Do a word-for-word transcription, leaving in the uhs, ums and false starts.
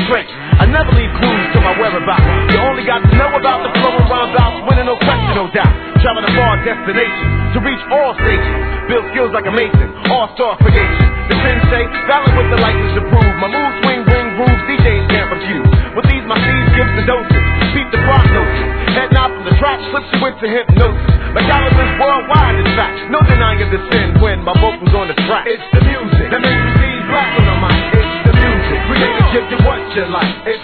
straight. I never leave clues to my whereabouts. You only got to know about the flow and rhyme bouts, winning no question, no doubt. Traveling to far destinations to reach all stages. Build skills like a mason, all-star creation. The sensei, valid with the license to prove. My moves swing, bring grooves, D Js can't refuse. With these, my seeds give the doses. Beat the prognosis. Head nod from the track, slips you into hypnosis. My calibers worldwide, in fact. No denying the sin when my vocals on the track. It's the music that makes you see black on the mic. It's the music. Create a gift and what you like. It's